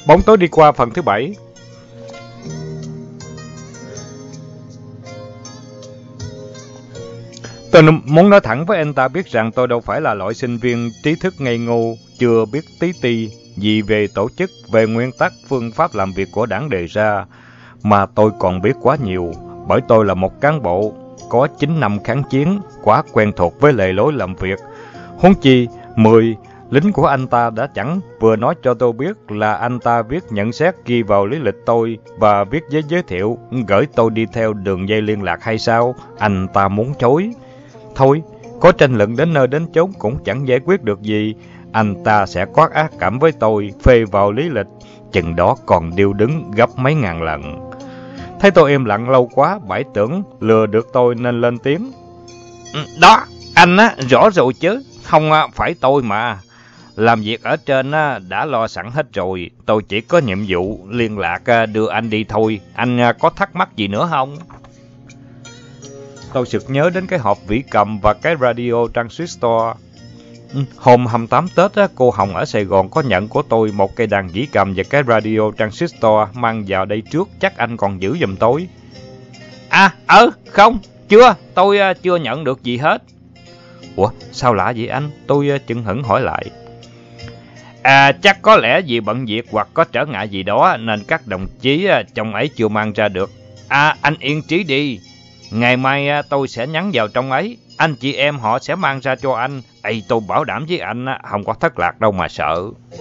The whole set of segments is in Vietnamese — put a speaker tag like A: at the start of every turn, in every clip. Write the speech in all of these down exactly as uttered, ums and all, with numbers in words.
A: Bóng tối đi qua phần thứ bảy. Tôi muốn nói thẳng với anh ta biết rằng tôi đâu phải là loại sinh viên trí thức ngây ngô, chưa biết tí ti gì về tổ chức, về nguyên tắc, phương pháp làm việc của đảng đề ra, mà tôi còn biết quá nhiều, bởi tôi là một cán bộ có chín năm kháng chiến, quá quen thuộc với lề lối làm việc. Huống chi, mười lính của anh ta đã chẳng vừa nói cho tôi biết là anh ta viết nhận xét ghi vào lý lịch tôi và viết giấy giới thiệu gửi tôi đi theo đường dây liên lạc hay sao? Anh ta muốn chối. Thôi, có tranh luận đến nơi đến chốn cũng chẳng giải quyết được gì. Anh ta sẽ quát ác cảm với tôi, phê vào lý lịch, chừng đó còn điêu đứng gấp mấy ngàn lần. Thấy tôi im lặng lâu quá, Bảy tưởng lừa được tôi nên lên tiếng. Đó, anh á, rõ rồi chứ, không phải tôi mà. Làm việc ở trên á, đã lo sẵn hết rồi, tôi chỉ có nhiệm vụ liên lạc đưa anh đi thôi. Anh có thắc mắc gì nữa không? Tôi sực nhớ đến cái hộp vĩ cầm và cái radio transistor. Hôm hai mươi tám Tết, cô Hồng ở Sài Gòn có nhận của tôi một cây đàn vĩ cầm và cái radio transistor mang vào đây trước, chắc anh còn giữ giùm tôi. À, ờ, không, chưa, tôi chưa nhận được gì hết. Ủa, sao lạ vậy anh? Tôi chừng hững hỏi lại. À, chắc có lẽ vì bận việc hoặc có trở ngại gì đó nên các đồng chí trong ấy chưa mang ra được. À, anh yên trí đi. Ngày mai tôi sẽ nhắn vào trong ấy, anh chị em họ sẽ mang ra cho anh. Ê, tôi bảo đảm với anh không có thất lạc đâu mà sợ.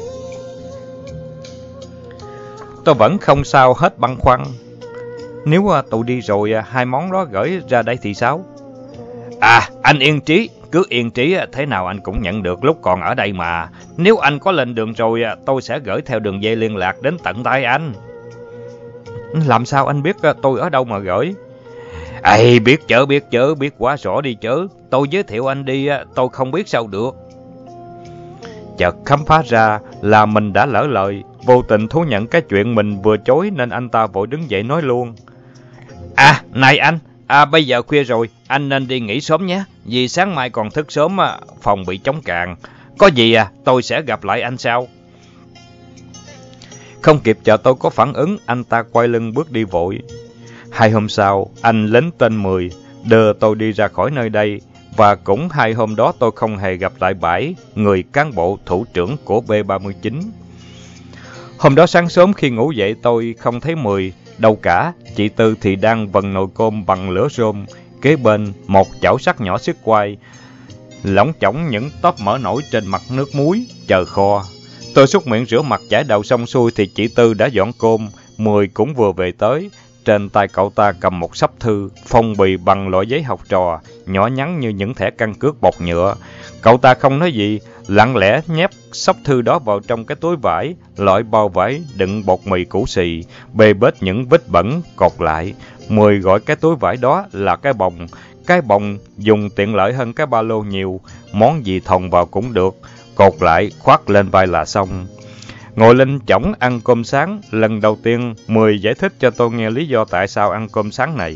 A: Tôi vẫn không sao hết băn khoăn. Nếu tôi đi rồi hai món đó gửi ra đây thì sao? À, anh yên trí, cứ yên trí, thế nào anh cũng nhận được lúc còn ở đây mà. Nếu anh có lên đường rồi, tôi sẽ gửi theo đường dây liên lạc đến tận tay anh. Làm sao anh biết tôi ở đâu mà gửi? Ê, biết chớ, biết chớ, biết quá rõ đi chớ. Tôi giới thiệu anh đi, tôi không biết sao được. Chợt khám phá ra là mình đã lỡ lời, vô tình thú nhận cái chuyện mình vừa chối nên anh ta vội đứng dậy nói luôn. À, này anh, à, bây giờ khuya rồi, anh nên đi nghỉ sớm nhé. Vì sáng mai còn thức sớm, phòng bị trống càn. Có gì à, tôi sẽ gặp lại anh sau. Không kịp chờ tôi có phản ứng, anh ta quay lưng bước đi vội. Hai hôm sau, anh lính tên Mười đưa tôi đi ra khỏi nơi đây, và cũng hai hôm đó tôi không hề gặp lại Bảy, người cán bộ thủ trưởng của B ba mươi chín. Hôm đó sáng sớm khi ngủ dậy tôi không thấy Mười đâu cả, chị Tư thì đang vần nồi cơm bằng lửa rôm, kế bên một chảo sắt nhỏ xước quai, lỏng chỏng những tóp mỡ nổi trên mặt nước muối, chờ kho. Tôi súc miệng rửa mặt chải đầu xong xuôi thì chị Tư đã dọn cơm, Mười cũng vừa về tới. Trên tay cậu ta cầm một xấp thư, phong bì bằng loại giấy học trò, nhỏ nhắn như những thẻ căn cước bọc nhựa. Cậu ta không nói gì, lặng lẽ nhét xấp thư đó vào trong cái túi vải, loại bao vải đựng bột mì củ xì, bê bết những vết bẩn, cột lại. Mười gọi cái túi vải đó là cái bồng. Cái bồng dùng tiện lợi hơn cái ba lô nhiều, món gì thòng vào cũng được, cột lại, khoác lên vai là xong. Ngồi lên chõng ăn cơm sáng, lần đầu tiên Mười giải thích cho tôi nghe lý do tại sao ăn cơm sáng này.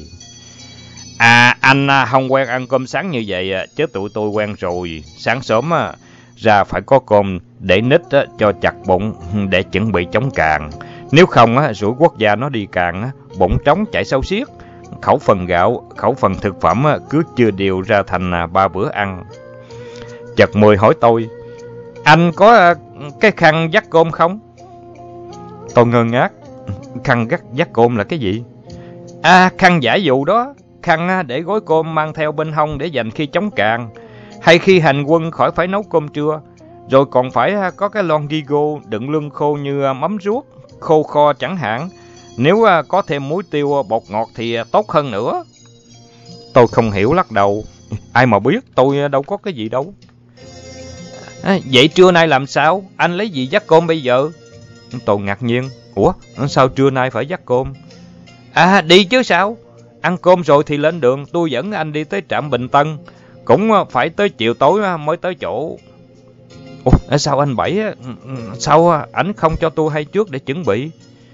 A: À, anh không quen ăn cơm sáng như vậy, chứ tụi tôi quen rồi. Sáng sớm ra phải có cơm để nít cho chặt bụng, để chuẩn bị chống càn. Nếu không, rủi quốc gia nó đi càn, bụng trống chạy sâu xiết. Khẩu phần gạo, khẩu phần thực phẩm cứ chưa đều ra thành ba bữa ăn. Chợt Mười hỏi tôi, anh có cái khăn vắt cơm không? Tôi ngơ ngác. Khăn vắt vắt cơm là cái gì? À, khăn giải dụ đó. Khăn để gối cơm mang theo bên hông để dành khi chống càn, hay khi hành quân khỏi phải nấu cơm trưa. Rồi còn phải có cái lon gigo đựng lương khô như mắm ruốc, khô kho chẳng hạn. Nếu có thêm muối tiêu, bột ngọt thì tốt hơn nữa. Tôi không hiểu lắc đầu. Ai mà biết, tôi đâu có cái gì đâu. À, vậy trưa nay làm sao? Anh lấy gì dắt cơm bây giờ? Tôi ngạc nhiên. Ủa, sao trưa nay phải dắt cơm? À, đi chứ sao? Ăn cơm rồi thì lên đường, tôi dẫn anh đi tới trạm Bình Tân. Cũng phải tới chiều tối mới tới chỗ. Ủa, sao anh Bảy? Sao ảnh không cho tôi hay trước để chuẩn bị?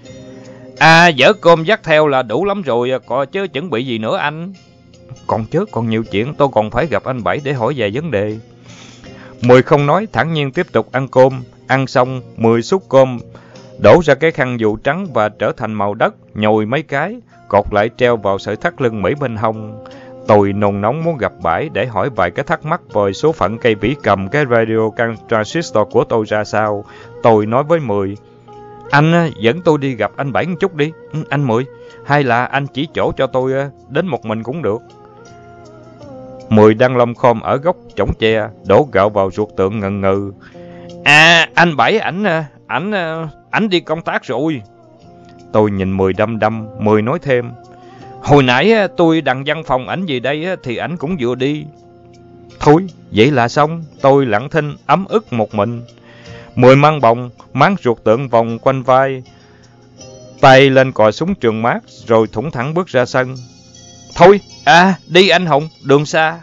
A: À, dỡ cơm dắt theo là đủ lắm rồi, còn chứ chuẩn bị gì nữa anh? Còn chứ, còn nhiều chuyện, tôi còn phải gặp anh Bảy để hỏi vài vấn đề. Mười không nói, thản nhiên tiếp tục ăn cơm. Ăn xong, Mười xúc cơm đổ ra cái khăn dù trắng và trở thành màu đất, nhồi mấy cái, cột lại treo vào sợi thắt lưng Mỹ bên hông. Tôi nôn nóng muốn gặp bãi để hỏi vài cái thắc mắc về số phận cây vĩ cầm cái radio transistor của tôi ra sao. Tôi nói với Mười, anh dẫn tôi đi gặp anh Bảy một chút đi, anh Mười, hay là anh chỉ chỗ cho tôi đến một mình cũng được. Mười đang lom khom ở góc chõng tre, đổ gạo vào ruột tượng ngần ngừ. À, anh Bảy, ảnh, ảnh, ảnh đi công tác rồi. Tôi nhìn Mười đăm đăm, Mười nói thêm, hồi nãy tôi đặng văn phòng ảnh gì đây thì ảnh cũng vừa đi. Thôi, vậy là xong, tôi lặng thinh, ấm ức một mình. Mười mang bồng, máng ruột tượng vòng quanh vai, tay lên cò súng trường mát, rồi thủng thẳng bước ra sân. Thôi, à, đi anh Hùng, đường xa.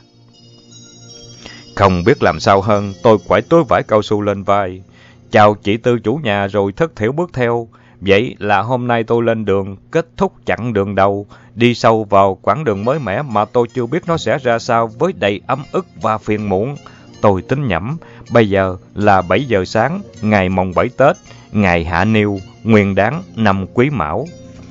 A: Không biết làm sao hơn, tôi quải túi vải cao su lên vai, chào chị Tư chủ nhà rồi thất thểu bước theo. Vậy là hôm nay tôi lên đường, kết thúc chặng đường đầu, đi sâu vào quãng đường mới mẻ mà tôi chưa biết nó sẽ ra sao với đầy ấm ức và phiền muộn. Tôi tính nhẩm, bây giờ là bảy giờ sáng, ngày mồng bảy Tết, ngày Hạ Niêu, Nguyên Đán, năm Quý Mão.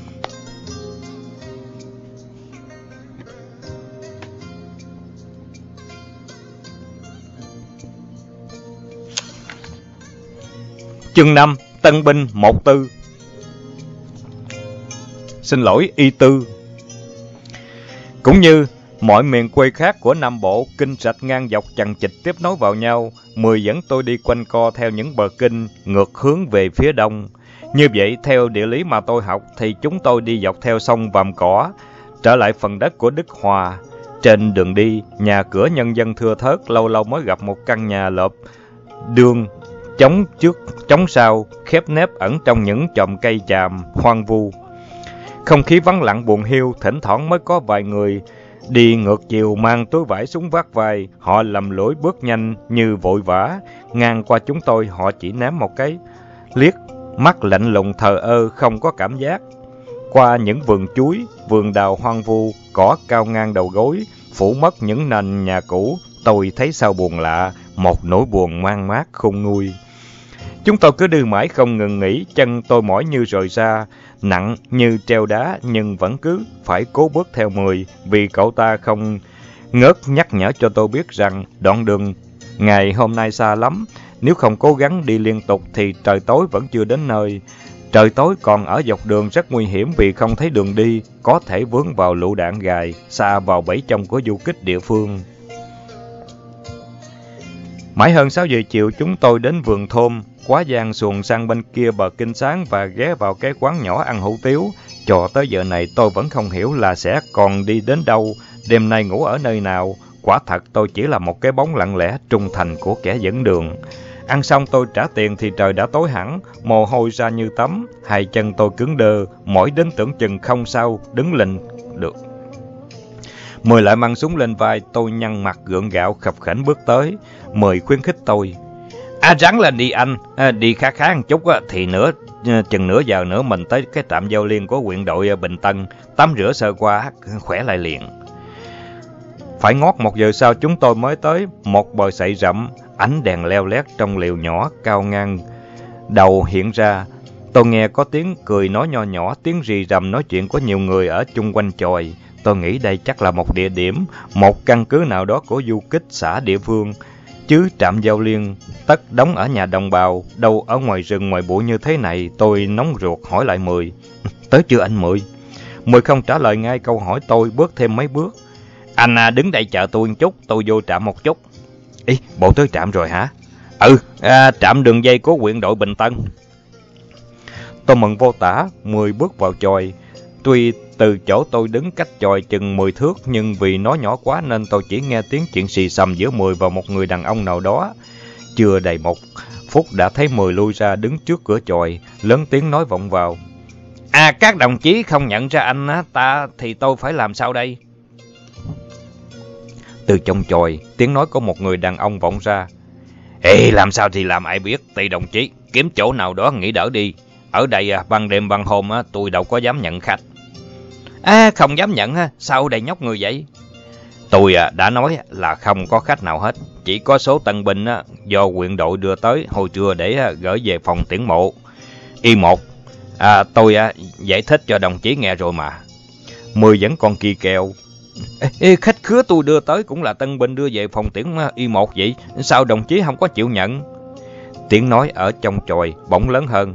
A: Chương năm, Tân binh một tư. Xin lỗi, Y Tư. Cũng như mọi miền quê khác của Nam Bộ, kinh rạch ngang dọc chằng chịt tiếp nối vào nhau, Mười dẫn tôi đi quanh co theo những bờ kinh ngược hướng về phía đông. Như vậy, theo địa lý mà tôi học thì chúng tôi đi dọc theo sông Vàm Cỏ, trở lại phần đất của Đức Hòa. Trên đường đi, nhà cửa nhân dân thưa thớt, lâu lâu mới gặp một căn nhà lợp đường chống trước chống sau, khép nép ẩn trong những chòm cây chàm hoang vu. Không khí vắng lặng buồn hiu, thỉnh thoảng mới có vài người đi ngược chiều mang túi vải súng vác vai. Họ lầm lũi bước nhanh như vội vã, ngang qua chúng tôi họ chỉ ném một cái liếc mắt lạnh lùng thờ ơ, không có cảm giác. Qua những vườn chuối, vườn đào hoang vu, cỏ cao ngang đầu gối, phủ mất những nền nhà cũ, tôi thấy sao buồn lạ, một nỗi buồn mang mát khôn nguôi. Chúng tôi cứ đi mãi không ngừng nghỉ, chân tôi mỏi như rời ra, nặng như treo đá, nhưng vẫn cứ phải cố bước theo Mười, vì cậu ta không ngớt nhắc nhở cho tôi biết rằng đoạn đường ngày hôm nay xa lắm. Nếu không cố gắng đi liên tục thì trời tối vẫn chưa đến nơi. Trời tối còn ở dọc đường rất nguy hiểm vì không thấy đường đi, có thể vướng vào lựu đạn gài, xa vào bẫy trong của du kích địa phương. Mãi hơn sáu giờ chiều chúng tôi đến vườn thôm, quá giang xuồng sang bên kia bờ kinh sáng và ghé vào cái quán nhỏ ăn hủ tiếu. Cho tới giờ này tôi vẫn không hiểu là sẽ còn đi đến đâu, đêm nay ngủ ở nơi nào. Quả thật tôi chỉ là một cái bóng lặng lẽ trung thành của kẻ dẫn đường. Ăn xong tôi trả tiền thì trời đã tối hẳn, mồ hôi ra như tắm, hai chân tôi cứng đơ, mỏi đến tưởng chừng không sao đứng lên được. Mười lại mang súng lên vai, tôi nhăn mặt gượng gạo khập khểnh bước tới. Mười khuyến khích tôi. À, ráng lên đi anh, à, đi khá khá một chút á, thì nửa chừng nửa giờ nữa mình tới cái trạm giao liên của huyện đội Bình Tân, tắm rửa sơ qua, khỏe lại liền. Phải ngót một giờ sau chúng tôi mới tới một bờ sậy rậm, ánh đèn leo lét trong lều nhỏ cao ngang đầu hiện ra. Tôi nghe có tiếng cười nói nho nhỏ, tiếng rì rầm nói chuyện của nhiều người ở chung quanh chòi. Tôi nghĩ đây chắc là một địa điểm, một căn cứ nào đó của du kích xã địa phương. Chứ trạm giao liên tất đóng ở nhà đồng bào, đâu ở ngoài rừng ngoài bụi như thế này. Tôi nóng ruột hỏi lại Mười. Tới chưa anh Mười? Mười không trả lời ngay câu hỏi tôi, bước thêm mấy bước. Anh à, đứng đây chờ tôi một chút, tôi vô trạm một chút. Ý, bộ tới trạm rồi hả? Ừ, à, trạm đường dây của huyện đội Bình Tân. Tôi mừng vô tả. Mười bước vào chòi. Tuy từ chỗ tôi đứng cách chòi chừng mười thước, nhưng vì nó nhỏ quá nên tôi chỉ nghe tiếng chuyện xì xầm giữa Mười và một người đàn ông nào đó. Chưa đầy một phút đã thấy Mười lui ra đứng trước cửa chòi, lớn tiếng nói vọng vào. À, các đồng chí không nhận ra anh á, ta thì tôi phải làm sao đây? Từ trong chòi, tiếng nói của một người đàn ông vọng ra. Ê, làm sao thì làm ai biết, tùy đồng chí, kiếm chỗ nào đó nghỉ đỡ đi. Ở đây à, ban đêm ban hôm á, tôi đâu có dám nhận khách. À, không dám nhận ha, sao đầy nhóc người vậy? Tôi à, đã nói là không có khách nào hết, chỉ có số tân binh á, do huyện đội đưa tới hồi trưa để à, gửi về phòng tuyển mộ. Y một, à, tôi à, giải thích cho đồng chí nghe rồi mà. Mười vẫn còn kỳ kèo. Ê, ê, khách khứa tôi đưa tới cũng là tân binh đưa về phòng tiễn Y một vậy, sao đồng chí không có chịu nhận? Tiếng nói ở trong chòi bỗng lớn hơn.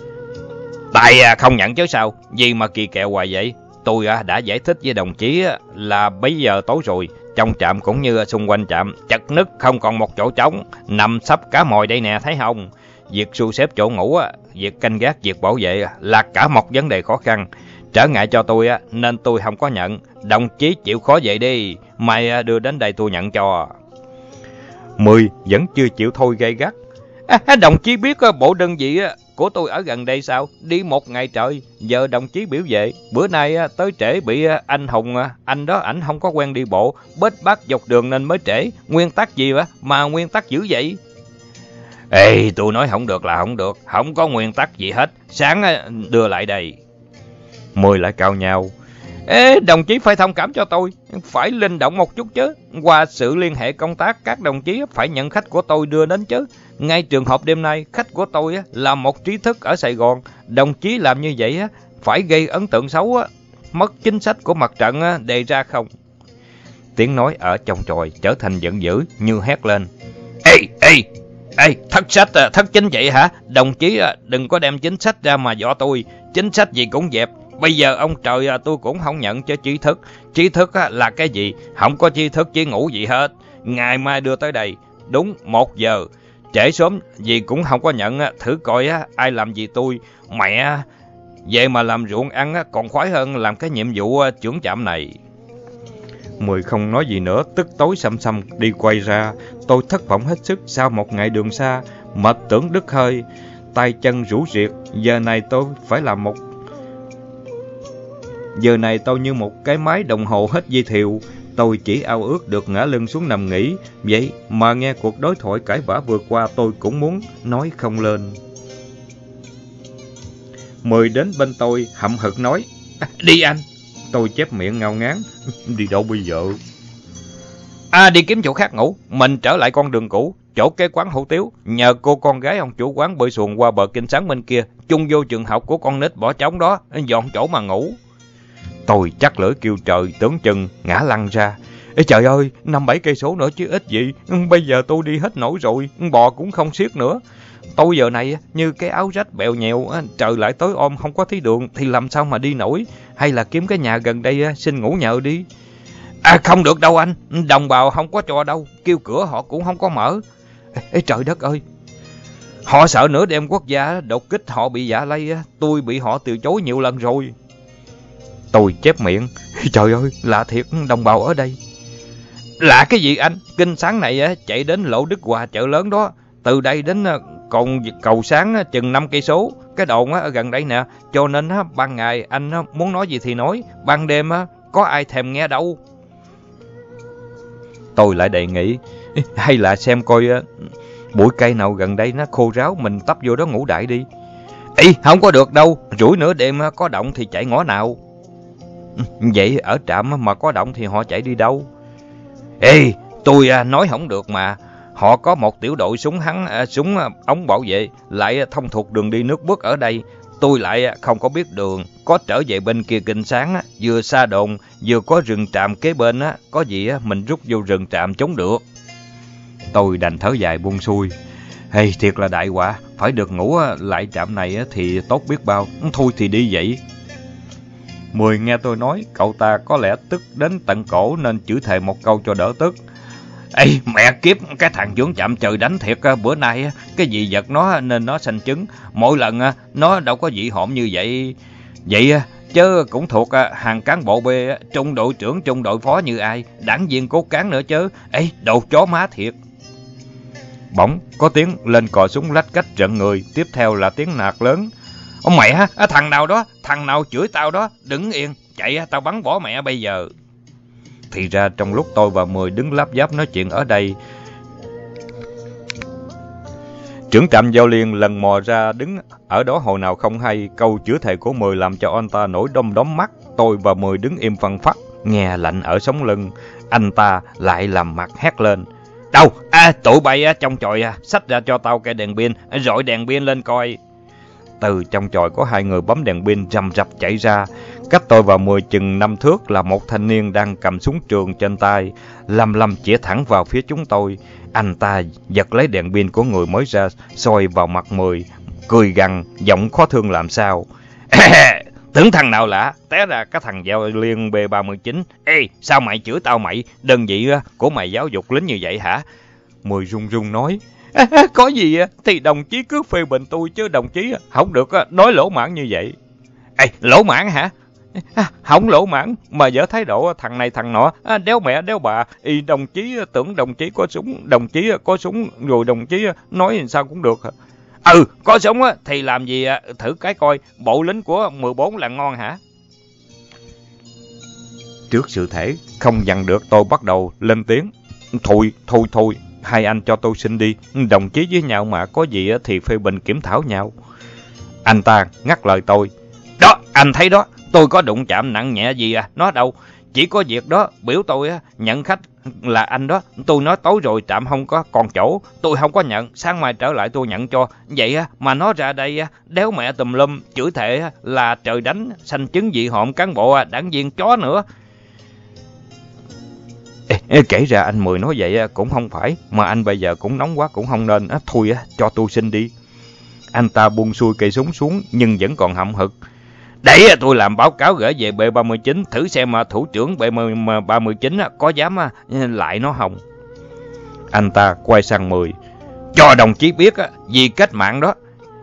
A: Tại à, không nhận chứ sao, gì mà kỳ kèo hoài vậy? Tôi à, đã giải thích với đồng chí à, là bây giờ tối rồi, trong trạm cũng như xung quanh trạm chật ních không còn một chỗ trống, nằm sắp cả mồi đây nè, thấy không? Việc thu xếp chỗ ngủ, việc canh gác, việc bảo vệ là cả một vấn đề khó khăn, trở ngại cho tôi nên tôi không có nhận. Đồng chí chịu khó vậy đi, mai đưa đến đây tôi nhận cho. Mười vẫn chưa chịu thôi gay gắt. À, đồng chí biết bộ đơn vị của tôi ở gần đây sao? Đi một ngày trời, giờ đồng chí biểu vệ. Bữa nay tới trễ bị anh Hùng, anh đó ảnh không có quen đi bộ, bết bát dọc đường nên mới trễ. Nguyên tắc gì mà nguyên tắc dữ vậy? Ê, tôi nói không được là không được, không có nguyên tắc gì hết. Sáng đưa lại đây. Mười lại cào nhau. Ê, đồng chí phải thông cảm cho tôi, phải linh động một chút chứ. Qua sự liên hệ công tác, các đồng chí phải nhận khách của tôi đưa đến chứ. Ngay trường hợp đêm nay, khách của tôi là một trí thức ở Sài Gòn. Đồng chí làm như vậy phải gây ấn tượng xấu, mất chính sách của mặt trận đề ra không? Tiếng nói ở trong chòi trở thành giận dữ như hét lên. Ê, ê, ê, thất sách, thất chính vậy hả? Đồng chí đừng có đem chính sách ra mà dọa tôi. Chính sách gì cũng dẹp. Bây giờ ông trời tôi cũng không nhận cho trí thức. Trí thức là cái gì? Không có trí thức chỉ ngủ gì hết. Ngày mai đưa tới đây, đúng một giờ. Trễ sớm gì cũng không có nhận. Thử coi ai làm gì tôi. Mẹ, vậy mà làm ruộng ăn còn khoái hơn làm cái nhiệm vụ trưởng trạm này. Mười không nói gì nữa, tức tối xăm xăm đi quay ra. Tôi thất vọng hết sức sau một ngày đường xa, mệt tưởng đứt hơi, tay chân rũ rịt. Giờ này tôi phải làm một Giờ này tôi như một cái máy đồng hồ hết dây thiệu. Tôi chỉ ao ước được ngã lưng xuống nằm nghỉ. Vậy mà nghe cuộc đối thoại cãi vã vừa qua, tôi cũng muốn nói không lên. Mười đến bên tôi hậm hực nói. À, đi anh. Tôi chép miệng ngao ngán. Đi đâu bây giờ? À, đi kiếm chỗ khác ngủ. Mình trở lại con đường cũ, chỗ cái quán hủ tiếu. Nhờ cô con gái ông chủ quán bơi xuồng qua bờ kênh sáng bên kia, chung vô trường học của con nít bỏ trống đó, dọn chỗ mà ngủ. Tôi chắc lưỡi kêu trời, tưởng chừng ngã lăn ra. Ê trời ơi, năm bảy cây số nữa chứ ít gì. Bây giờ tôi đi hết nổi rồi, bò cũng không xiết nữa. Tôi giờ này như cái áo rách bèo nhèo, trời lại tối om không có thấy đường thì làm sao mà đi nổi. Hay là kiếm cái nhà gần đây xin ngủ nhờ đi. À không được đâu anh, đồng bào không có cho đâu, kêu cửa họ cũng không có mở. Ê, ê trời đất ơi, họ sợ nửa đêm quốc gia đột kích họ bị dạ lây, tôi bị họ từ chối nhiều lần rồi. Tôi chép miệng. Trời ơi, lạ thiệt, đồng bào ở đây. Lạ cái gì anh? Kênh sáng này chạy đến Lộ Đức Hòa chợ lớn đó. Từ đây đến còn cầu sáng chừng năm cây số. Cái đồn ở gần đây nè. Cho nên ban ngày anh muốn nói gì thì nói. Ban đêm có ai thèm nghe đâu. Tôi lại đề nghị. Hay là xem coi bụi cây nào gần đây nó khô ráo, mình tấp vô đó ngủ đại đi. Ê, không có được đâu. Rủi nửa đêm có động thì chạy ngõ nào. Vậy ở trạm mà có động thì họ chạy đi đâu? Ê, tôi nói không được mà. Họ có một tiểu đội súng hắn, súng ống bảo vệ, lại thông thuộc đường đi nước bước ở đây. Tôi lại không có biết đường, có trở về bên kia kênh sáng, vừa xa đồn, vừa có rừng tràm kế bên, có gì mình rút vô rừng tràm chống được. Tôi đành thở dài buông xuôi. Hey, thiệt là đại họa, phải được ngủ lại trạm này thì tốt biết bao. Thôi thì đi vậy. Mười nghe tôi nói, cậu ta có lẽ tức đến tận cổ nên chửi thề một câu cho đỡ tức. Ê, mẹ kiếp, cái thằng dưỡng chạm trời đánh thiệt, bữa nay cái gì vật nó nên nó sanh chứng. Mỗi lần nó đâu có dị hộm như vậy. Vậy chứ cũng thuộc hàng cán bộ B, trung đội trưởng, trung đội phó như ai, đảng viên cốt cán nữa chứ. Ê, đồ chó má thiệt. Bỗng có tiếng lên cò súng lách cách trận người, tiếp theo là tiếng nạt lớn. Ông mẹ, thằng nào đó, thằng nào chửi tao đó, đứng yên, chạy tao bắn bỏ mẹ bây giờ. Thì ra trong lúc tôi và Mười đứng láp giáp nói chuyện ở đây, trưởng trạm Giao Liên lần mò ra đứng ở đó hồi nào không hay. Câu chửi thề của Mười làm cho anh ta nổi đom đóm mắt. Tôi và Mười đứng im phăng phắc, nghe lạnh ở sống lưng. Anh ta lại làm mặt hét lên. Đâu, à, tụi bay trong chòi, xách ra cho tao cây đèn pin, rọi đèn pin lên coi. Từ trong chòi có hai người bấm đèn pin rầm rập chạy ra. Cách tôi vào mười chừng năm thước là một thanh niên đang cầm súng trường trên tay, lăm lăm chĩa thẳng vào phía chúng tôi. Anh ta giật lấy đèn pin của người mới ra, soi vào mặt Mười, cười gằn, giọng khó thương làm sao. Tưởng thằng nào lạ, té ra cái thằng giao liên B ba mươi chín. Ê, sao mày chửi tao mày? Đơn vị của mày giáo dục lính như vậy hả? Mười run run nói. À, có gì thì đồng chí cứ phê bình tôi chứ đồng chí không được nói lỗ mãng như vậy. Ê, lỗ mãng hả? À, không lỗ mãng, mà dở thái độ thằng này thằng nọ, à, đéo mẹ đéo bà. Y đồng chí tưởng đồng chí có súng, đồng chí có súng rồi đồng chí nói làm sao cũng được. Ừ, có súng thì làm gì thử cái coi, bộ lính của mười bốn là ngon hả? Trước sự thể không dằn được, tôi bắt đầu lên tiếng. Thôi, thôi, thôi, hai anh cho tôi xin đi, đồng chí với nhau mà, có gì thì phê bình kiểm thảo nhau. Anh ta ngắt lời tôi. Đó, anh thấy đó, tôi có đụng chạm nặng nhẹ gì à, nó đâu. Chỉ có việc đó, biểu tôi á, nhận khách là anh đó. Tôi nói tối rồi trạm không có còn chỗ, tôi không có nhận, sáng mai trở lại tôi nhận cho. Vậy á, mà nó ra đây á, đéo mẹ tùm lum, chửi thề là trời đánh, sanh chứng dị hợm cán bộ, đảng viên chó nữa. Ê, ê, kể ra anh Mười nói vậy cũng không phải, mà anh bây giờ cũng nóng quá cũng không nên. À, thôi á, cho tôi xin đi. Anh ta buông xuôi cây súng xuống nhưng vẫn còn hậm hực. Để tôi làm báo cáo gửi về B ba mươi chín, thử xem mà thủ trưởng B ba mươi chín có dám lại nó không. Anh ta quay sang Mười. Cho đồng chí biết vì cách mạng đó.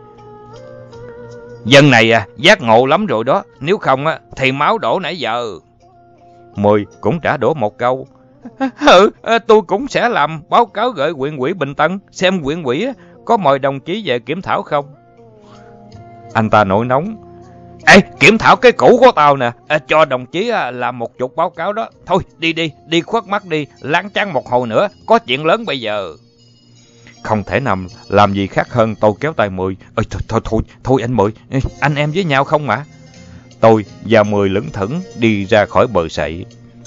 A: Dân này giác ngộ lắm rồi đó, nếu không thì máu đổ nãy giờ. Mười cũng trả đổ một câu. Ừ, tôi cũng sẽ làm báo cáo gửi huyện ủy Bình Tân, xem huyện ủy có mời đồng chí về kiểm thảo không. Anh ta nổi nóng. Ê, kiểm thảo cái cũ của tao nè, à, cho đồng chí à, làm một chục báo cáo đó. Thôi, đi đi, đi khuất mắt đi, láng trăng một hồi nữa, có chuyện lớn bây giờ. Không thể nằm làm gì khác hơn tôi kéo tay Mười. Ê, thôi, thôi, thôi, thôi anh Mười, anh em với nhau không mà. Tôi và Mười lững thững đi ra khỏi bờ sậy.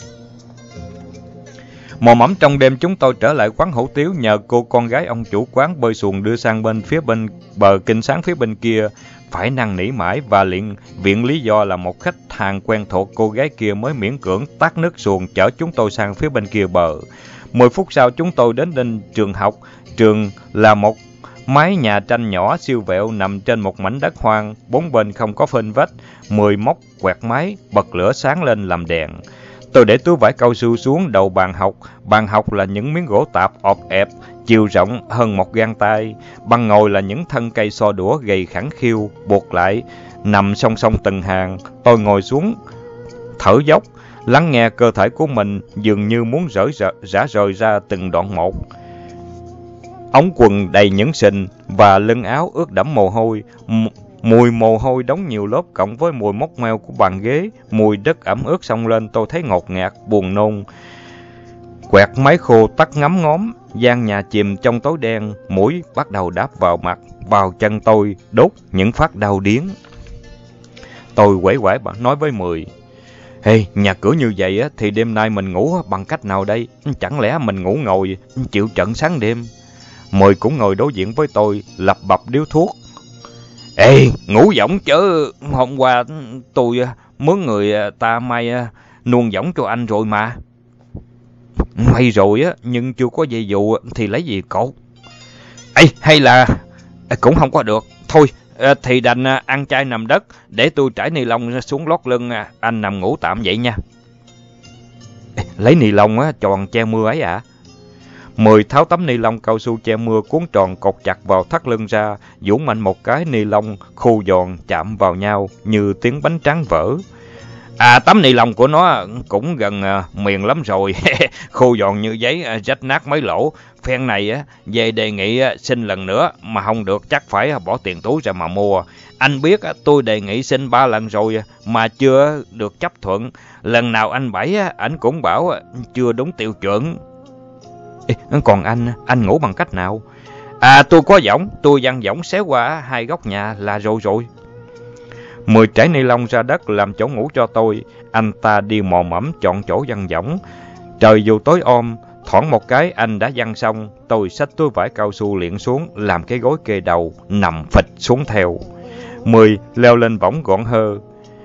A: Mò mẫm trong đêm chúng tôi trở lại quán hủ tiếu nhờ cô con gái ông chủ quán bơi xuồng đưa sang bên phía bên bờ kênh sáng phía bên kia. Phải năn nỉ mãi và liền viện lý do là một khách hàng quen thuộc cô gái kia mới miễn cưỡng tát nước xuồng chở chúng tôi sang phía bên kia bờ. Mười phút sau chúng tôi đến đến trường học. Trường là một mái nhà tranh nhỏ siêu vẹo nằm trên một mảnh đất hoang, bốn bên không có phên vách. Mười móc quẹt máy, bật lửa sáng lên làm đèn. Tôi để túi vải cao su xuống đầu bàn học. Bàn học là những miếng gỗ tạp ọp ẹp, chiều rộng hơn một gang tay. Băng ngồi là những thân cây xo đũa gầy khẳng khiu, buộc lại, nằm song song từng hàng. Tôi ngồi xuống, thở dốc, lắng nghe cơ thể của mình dường như muốn rỡ rã rời ra từng đoạn một. Ống quần đầy những sình và lưng áo ướt đẫm mồ hôi. M Mùi mồ hôi đóng nhiều lớp cộng với mùi mốc meo của bàn ghế, mùi đất ẩm ướt xông lên, tôi thấy ngột ngạt, buồn nôn. Quẹt máy khô tắt ngắm ngóm, gian nhà chìm trong tối đen, mũi bắt đầu đáp vào mặt, vào chân tôi, đốt những phát đau điếng. Tôi quẩy quải nói với Mười. Hey, nhà cửa như vậy thì đêm nay mình ngủ bằng cách nào đây? Chẳng lẽ mình ngủ ngồi, chịu trận sáng đêm? Mười cũng ngồi đối diện với tôi, lập bập điếu thuốc. Ê, ngủ võng chứ, hôm qua tôi mướn người ta may nuông võng cho anh rồi mà. May rồi á, nhưng chưa có dây dù thì lấy gì cột? Ê, hay là cũng không có được. Thôi, thì đành ăn chay nằm đất, để tôi trải ni lông xuống lót lưng, anh nằm ngủ tạm vậy nha. Ê, lấy ni lông á, tròn che mưa ấy ạ? À? Mười tháo tấm ni lông cao su che mưa cuốn tròn cột chặt vào thắt lưng ra, vũ mạnh một cái ni lông khô giòn chạm vào nhau như tiếng bánh tráng vỡ. À, tấm ni lông của nó cũng gần uh, miền lắm rồi, khô giòn như giấy, uh, rách nát mấy lỗ. Phen này uh, về đề nghị uh, xin lần nữa, mà không được chắc phải uh, bỏ tiền túi ra mà mua. Anh biết uh, tôi đề nghị xin ba lần rồi uh, mà chưa được chấp thuận. Lần nào anh bảy uh, anh cũng bảo uh, chưa đúng tiêu chuẩn. Ê, còn anh, anh ngủ bằng cách nào? À, tôi có võng, tôi văng võng xéo qua hai góc nhà là rồi rồi. Mười trải ni lông ra đất làm chỗ ngủ cho tôi. Anh ta đi mò mẫm chọn chỗ văng võng. Trời dù tối om, thoảng một cái anh đã văng xong. Tôi xách túi vải cao su liệng xuống, làm cái gối kê đầu, nằm phịch xuống theo. Mười leo lên võng gọn hơ.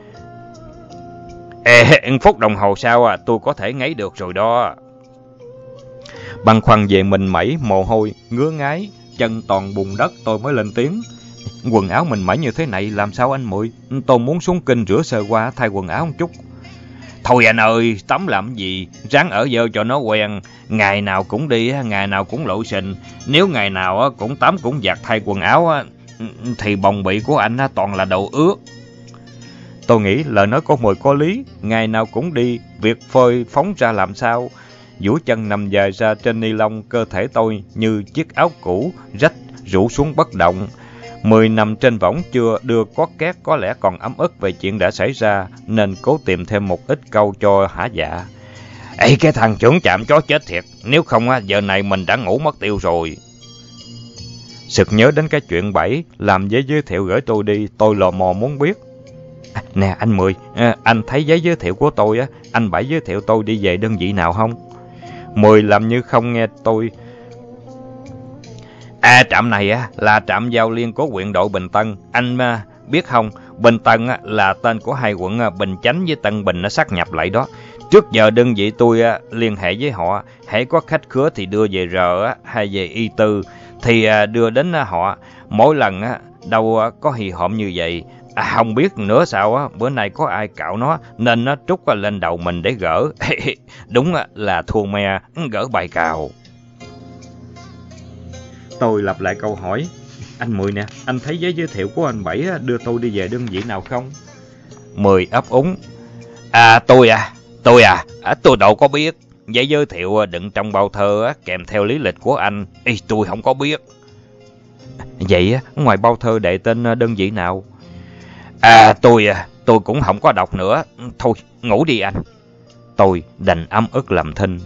A: Ê, phút đồng hồ sau à, tôi có thể ngáy được rồi đó. Băn khoăn về mình mẩy, mồ hôi, ngứa ngáy, chân toàn bùn đất, tôi mới lên tiếng. Quần áo mình mẩy như thế này làm sao anh Mười? Tôi muốn xuống kinh rửa sơ qua thay quần áo một chút. Thôi anh ơi, tắm làm gì, ráng ở dơ cho nó quen. Ngày nào cũng đi, ngày nào cũng lộ trình. Nếu ngày nào cũng tắm cũng giặt thay quần áo thì bồng bì của anh toàn là đồ ướt. Tôi nghĩ lời nói của Mười có lý, ngày nào cũng đi, việc phơi phóng ra làm sao. Duỗi chân nằm dài ra trên ni lông, cơ thể tôi như chiếc áo cũ, rách, rũ xuống bất động. Mười nằm trên võng chưa đưa có két, có lẽ còn ấm ức về chuyện đã xảy ra, nên cố tìm thêm một ít câu cho hả dạ. Ê, cái thằng trưởng trạm chó chết thiệt, nếu không giờ này mình đã ngủ mất tiêu rồi. Sực nhớ đến cái chuyện Bảy làm giấy giới thiệu gửi tôi đi, tôi lò mò muốn biết. À, nè anh Mười, à, anh thấy giấy giới thiệu của tôi, á, anh Bảy giới thiệu tôi đi về đơn vị nào không? Mười làm như không nghe tôi. À, trạm này á là trạm giao liên của huyện đội Bình Tân. Anh à, biết không, Bình Tân á, là tên của hai quận à, Bình Chánh với Tân Bình nó sát nhập lại đó. Trước giờ đơn vị tôi à, liên hệ với họ, hãy có khách khứa thì đưa về R á, hay về Y Tư thì à, đưa đến à, họ. Mỗi lần á, đâu à, có hì họm như vậy. À, không biết nữa sao á, bữa nay có ai cạo nó nên nó trút à, lên đầu mình để gỡ. Đúng à, là thua me gỡ bài cào. Tôi lặp lại câu hỏi. Anh Mười nè, anh thấy giấy giới thiệu của anh Bảy đưa tôi đi về đơn vị nào không? Mười ấp úng. À tôi à, tôi à, à tôi đâu có biết. Giấy giới thiệu đựng trong bao thơ kèm theo lý lịch của anh. Ê, tôi không có biết. Vậy ngoài bao thơ đệ tên đơn vị nào? À tôi à, tôi cũng không có đọc nữa. Thôi, ngủ đi anh. Tôi đành ấm ức làm thinh.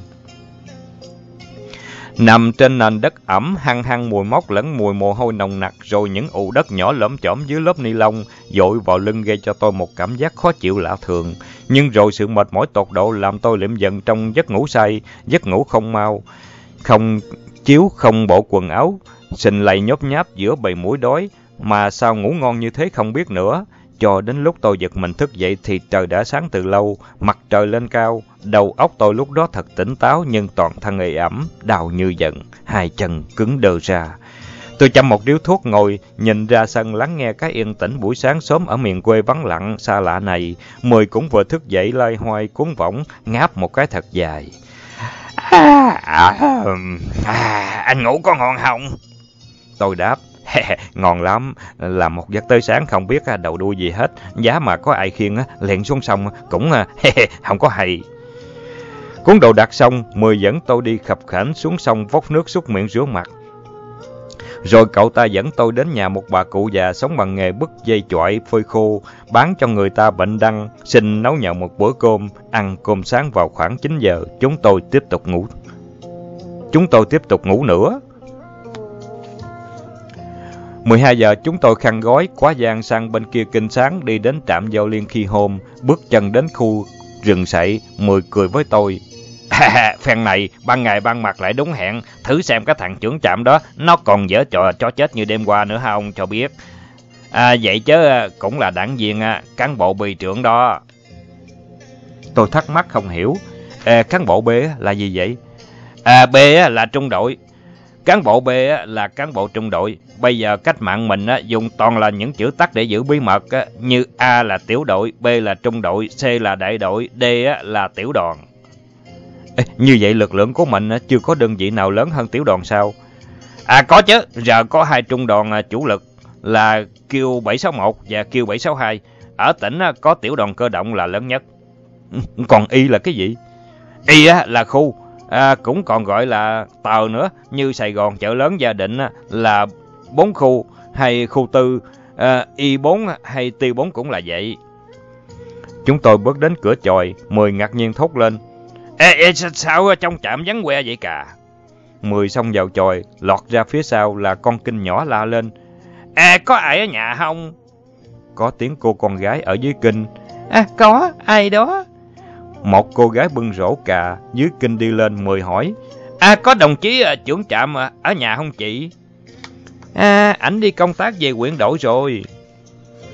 A: Nằm trên nền đất ẩm, hăng hăng mùi mốc lẫn mùi mồ hôi nồng nặc, rồi những ụ đất nhỏ lởm chởm dưới lớp ni lông dội vào lưng gây cho tôi một cảm giác khó chịu lạ thường. Nhưng rồi sự mệt mỏi tột độ làm tôi liệm dần trong giấc ngủ say, giấc ngủ không mau, không chiếu, không bộ quần áo, sình lầy nhốp nháp giữa bầy muỗi đói, mà sao ngủ ngon như thế không biết nữa. Cho đến lúc tôi giật mình thức dậy thì trời đã sáng từ lâu, mặt trời lên cao. Đầu óc tôi lúc đó thật tỉnh táo nhưng toàn thân ê ẩm, đau như giận, hai chân cứng đơ ra. Tôi chăm một điếu thuốc ngồi, nhìn ra sân lắng nghe cái yên tĩnh buổi sáng sớm ở miền quê vắng lặng, xa lạ này. Mười cũng vừa thức dậy loay hoay cuốn võng, ngáp một cái thật dài. À, à, à, anh ngủ có ngon không? Tôi đáp. Ngon lắm, làm một giấc tới sáng không biết đầu đuôi gì hết. Giá mà có ai khiêng lẹn xuống sông cũng không có hay. Cuốn đồ đặt xong, Mười dẫn tôi đi khập khểnh xuống sông vốc nước súc miệng rửa mặt. Rồi cậu ta dẫn tôi đến nhà một bà cụ già sống bằng nghề bứt dây chọi phơi khô, bán cho người ta bệnh đăng, xin nấu nhậu một bữa cơm. Ăn cơm sáng vào khoảng chín giờ, chúng tôi tiếp tục ngủ. Chúng tôi tiếp tục ngủ nữa. mười hai giờ chúng tôi khăn gói, quá giang sang bên kia kênh sáng đi đến trạm giao liên khi hôm, bước chân đến khu rừng sậy. Mười cười với tôi. À, phen này ban ngày ban mặt lại đúng hẹn, thử xem cái thằng trưởng trạm đó nó còn dở trò chó chết như đêm qua nữa hả ông cho biết. À, vậy chứ cũng là đảng viên cán bộ bì trưởng đó. Tôi thắc mắc không hiểu. À, cán bộ B là gì vậy? À, B là trung đội. Cán bộ B là cán bộ trung đội. Bây giờ cách mạng mình dùng toàn là những chữ tắt để giữ bí mật, như A là tiểu đội, B là trung đội, C là đại đội, D là tiểu đoàn. Ê, như vậy lực lượng của mình chưa có đơn vị nào lớn hơn tiểu đoàn sao? À có chứ, giờ có hai trung đoàn chủ lực là Q bảy sáu một và Q bảy sáu hai. Ở tỉnh có tiểu đoàn cơ động là lớn nhất. Còn Y là cái gì? Y là khu, à, cũng còn gọi là tờ nữa, như Sài Gòn chợ lớn Gia Định là bốn khu hay khu tư, à, Y bốn hay T bốn cũng là vậy. Chúng tôi bước đến cửa chòi, Mười ngạc nhiên thốt lên. Ê, ê sao trong trạm vắng que vậy cả? Mười xông vào chòi, lọt ra phía sau là con kinh nhỏ la lên. À, có ai ở nhà không? Có tiếng cô con gái ở dưới kinh. À, có, ai đó? Một cô gái bưng rổ cà dưới kinh đi lên. Mười hỏi. À, có đồng chí trưởng trạm ở nhà không chị? À, ảnh đi công tác về huyện đội rồi.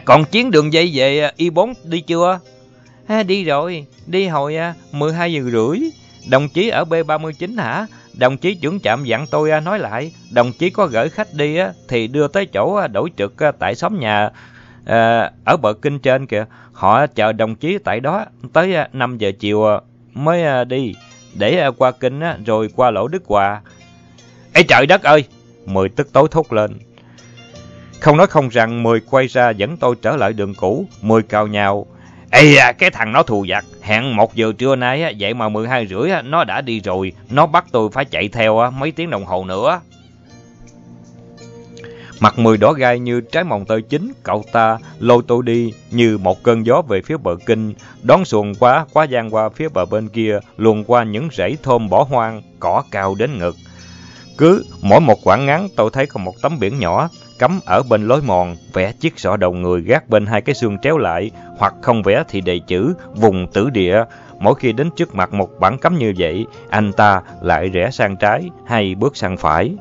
A: Còn chuyến đường dây về Y bốn đi chưa? À, đi rồi, đi hồi à, mười hai giờ rưỡi. Đồng chí ở B ba mươi chín hả? Đồng chí trưởng trạm dặn tôi à, nói lại, đồng chí có gửi khách đi á, thì đưa tới chỗ à, đổi trực à, tại xóm nhà à, ở bờ kinh trên kìa. Họ chờ đồng chí tại đó tới à, năm giờ chiều à, mới à, đi, để à, qua kinh á, rồi qua lỗ Đức Hòa. Ê trời đất ơi! Mười tức tối thốt lên. Không nói không rằng, Mười quay ra dẫn tôi trở lại đường cũ. Mười cào nhào. Ê à, cái thằng nó thù vặt, hẹn một giờ trưa nay á, vậy mà mười hai rưỡi á, nó đã đi rồi. Nó bắt tôi phải chạy theo á, mấy tiếng đồng hồ nữa. Mặt Mười đỏ gai như trái mồng tơi chín. Cậu ta lôi tôi đi như một cơn gió về phía bờ kinh, đón xuồng quá quá gian qua phía bờ bên kia, luồn qua những rẫy thôm bỏ hoang, cỏ cao đến ngực. Cứ mỗi một quãng ngắn tôi thấy có một tấm biển nhỏ cắm ở bên lối mòn, vẽ chiếc sọ đầu người gác bên hai cái xương tréo lại, hoặc không vẽ thì đề chữ vùng tử địa. Mỗi khi đến trước mặt một bản cấm như vậy, anh ta lại rẽ sang trái hay bước sang phải.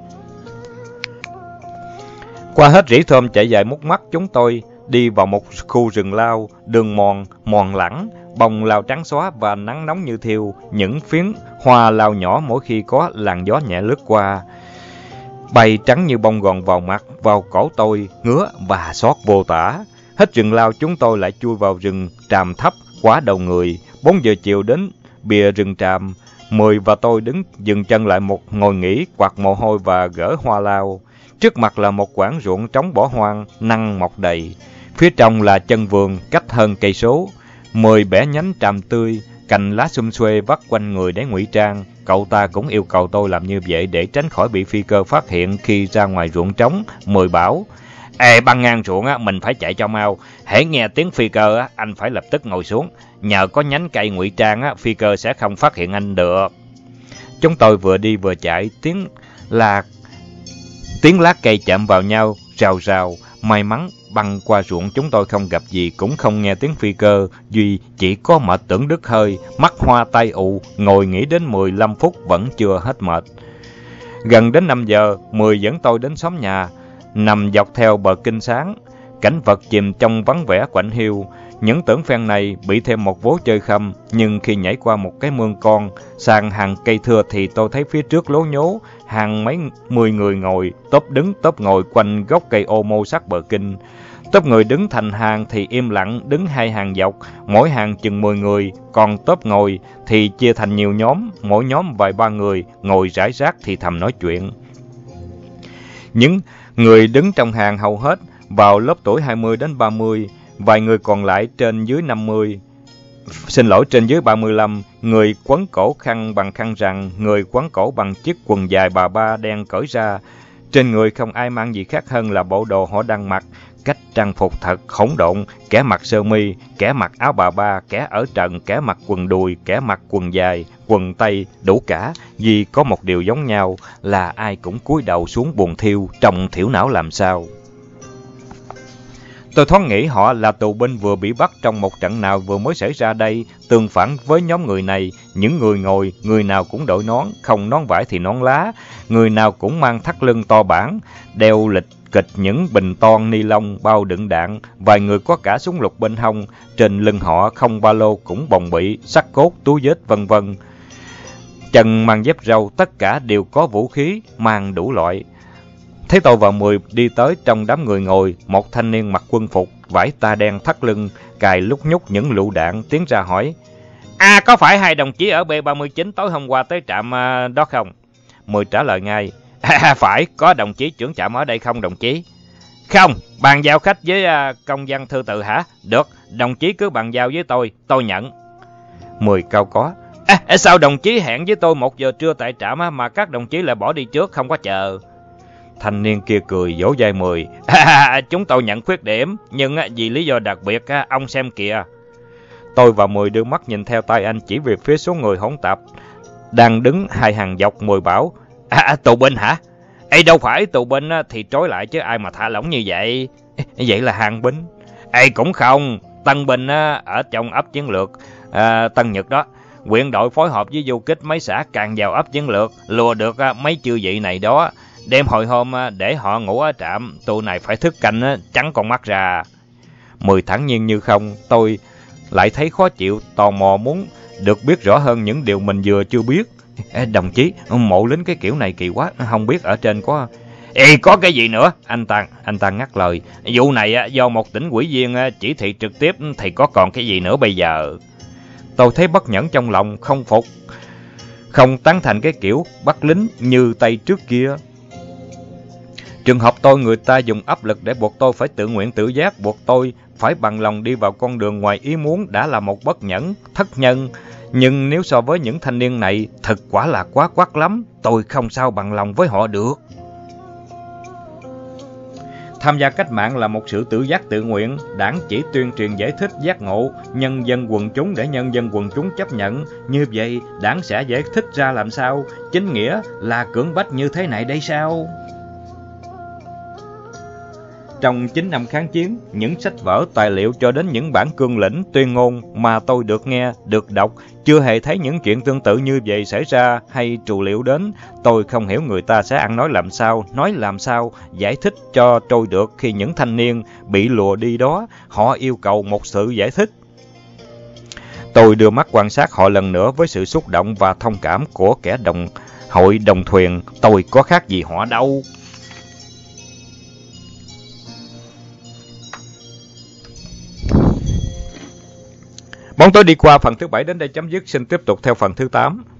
A: Qua hết rẫy thơm chạy dài mút mắt, chúng tôi đi vào một khu rừng lao, đường mòn, mòn lẳng, bông lao trắng xóa và nắng nóng như thiêu. Những phiến hoa lao nhỏ mỗi khi có làn gió nhẹ lướt qua, bay trắng như bông gòn vào mặt, vào cổ tôi, ngứa và xót vô tả. Hết rừng lao chúng tôi lại chui vào rừng tràm thấp quá đầu người. Bốn giờ chiều đến bìa rừng tràm, Mười và tôi đứng dừng chân lại một ngồi nghỉ, quạt mồ hôi và gỡ hoa lao. Trước mặt là một quảng ruộng trống bỏ hoang, năng mọc đầy. Phía trong là chân vườn cách hơn cây số. Mười bẻ nhánh tràm tươi, cành lá xum xuê vắt quanh người để ngụy trang. Cậu ta cũng yêu cầu tôi làm như vậy để tránh khỏi bị phi cơ phát hiện khi ra ngoài ruộng trống. Mười bảo, ê, băng ngang ruộng á, mình phải chạy cho mau. Hễ nghe tiếng phi cơ á, anh phải lập tức ngồi xuống. Nhờ có nhánh cây ngụy trang á, phi cơ sẽ không phát hiện anh được. Chúng tôi vừa đi vừa chạy, tiếng là tiếng lá cây chạm vào nhau, rào rào. May mắn băng qua ruộng chúng tôi không gặp gì, cũng không nghe tiếng phi cơ. Duy chỉ có mệt tưởng đứt hơi, mắt hoa tay ụ, ngồi nghỉ đến mười lăm phút vẫn chưa hết mệt. Gần đến năm giờ, Mười dẫn tôi đến xóm nhà, nằm dọc theo bờ kinh sáng. Cảnh vật chìm trong vắng vẻ quạnh hiu. Những tưởng phen này bị thêm một vố chơi khăm, nhưng khi nhảy qua một cái mương con, sang hàng cây thưa thì tôi thấy phía trước lố nhố, hàng mấy mười người ngồi, tốp đứng tốp ngồi quanh gốc cây ô mô sát bờ kinh. Tốp người đứng thành hàng thì im lặng, đứng hai hàng dọc, mỗi hàng chừng mười người, còn tốp ngồi thì chia thành nhiều nhóm, mỗi nhóm vài ba người, ngồi rải rác thì thầm nói chuyện. Những người đứng trong hàng hầu hết vào lớp tuổi hai mươi đến ba mươi, vài người còn lại trên dưới năm mươi, xin lỗi trên dưới ba mươi lăm, người quấn cổ khăn bằng khăn rằng, người quấn cổ bằng chiếc quần dài bà ba đen cởi ra. Trên người không ai mang gì khác hơn là bộ đồ họ đang mặc, cách trang phục thật hỗn độn, kẻ mặc sơ mi, kẻ mặc áo bà ba, kẻ ở trần, kẻ mặc quần đùi, kẻ mặc quần dài, quần tây, đủ cả. Vì có một điều giống nhau là ai cũng cúi đầu xuống buồn thiêu, trông thiểu não làm sao. Tôi thoáng nghĩ họ là tù binh vừa bị bắt trong một trận nào vừa mới xảy ra đây. Tương phản với nhóm người này, những người ngồi, người nào cũng đội nón, không nón vải thì nón lá, người nào cũng mang thắt lưng to bản, đeo lịch kịch những bình toan ni lông bao đựng đạn, vài người có cả súng lục bên hông, trên lưng họ không ba lô cũng bồng bỉ, sắt cốt, túi vết vân vân. Chân mang dép râu, tất cả đều có vũ khí, mang đủ loại. Thấy tôi và Mười đi tới, trong đám người ngồi, một thanh niên mặc quân phục, vải ta đen thắt lưng, cài lúc nhúc những lựu đạn, tiến ra hỏi. À, có phải hai đồng chí ở B ba mươi chín tối hôm qua tới trạm uh, đó không? Mười trả lời ngay. À, phải, có đồng chí trưởng trạm ở đây không đồng chí? Không, bàn giao khách với uh, công văn thư tự hả? Được, đồng chí cứ bàn giao với tôi, tôi nhận. Mười cao có. À, sao đồng chí hẹn với tôi một giờ trưa tại trạm mà các đồng chí lại bỏ đi trước, không có chờ? Thanh niên kia cười vỗ vai Mười. À, chúng tôi nhận khuyết điểm, nhưng vì lý do đặc biệt, ông xem kìa. Tôi và Mười đưa mắt nhìn theo tay anh chỉ về phía số người hỗn tạp đang đứng hai hàng dọc. Mười bảo. À, tù binh hả? Ê, đâu phải tù binh thì trói lại chứ ai mà thả lỏng như vậy. Vậy là hàng binh. Ê, cũng không. Tân binh ở trong ấp chiến lược à, Tân Nhật đó. Huyện đội phối hợp với du kích mấy xã càng vào ấp chiến lược, lùa được mấy chư vị này đó. Đêm hồi hôm để họ ngủ ở trạm, tụi này phải thức canh trắng con mắt ra. Mười thản nhiên như không, tôi lại thấy khó chịu, tò mò muốn được biết rõ hơn những điều mình vừa chưa biết. Ê, đồng chí, mộ lính cái kiểu này kỳ quá, không biết ở trên có... Ê, có cái gì nữa? Anh ta, anh ta ngắt lời. Vụ này do một tỉnh ủy viên chỉ thị trực tiếp thì có còn cái gì nữa bây giờ? Tôi thấy bất nhẫn trong lòng, không phục, không tán thành cái kiểu bắt lính như Tây trước kia. Trường hợp tôi, người ta dùng áp lực để buộc tôi phải tự nguyện tự giác, buộc tôi phải bằng lòng đi vào con đường ngoài ý muốn đã là một bất nhẫn, thất nhân. Nhưng nếu so với những thanh niên này, thật quả là quá quát lắm, tôi không sao bằng lòng với họ được. Tham gia cách mạng là một sự tự giác tự nguyện, đảng chỉ tuyên truyền giải thích giác ngộ, nhân dân quần chúng để nhân dân quần chúng chấp nhận. Như vậy, đảng sẽ giải thích ra làm sao? Chính nghĩa là cưỡng bách như thế này đây sao? Trong chín năm kháng chiến, những sách vở, tài liệu cho đến những bản cương lĩnh, tuyên ngôn mà tôi được nghe, được đọc, chưa hề thấy những chuyện tương tự như vậy xảy ra hay trù liệu đến. Tôi không hiểu người ta sẽ ăn nói làm sao, nói làm sao, giải thích cho trôi được khi những thanh niên bị lùa đi đó, họ yêu cầu một sự giải thích. Tôi đưa mắt quan sát họ lần nữa với sự xúc động và thông cảm của kẻ đồng hội đồng thuyền. Tôi có khác gì họ đâu. Bóng tối đi qua phần thứ bảy đến đây chấm dứt, xin tiếp tục theo phần thứ tám.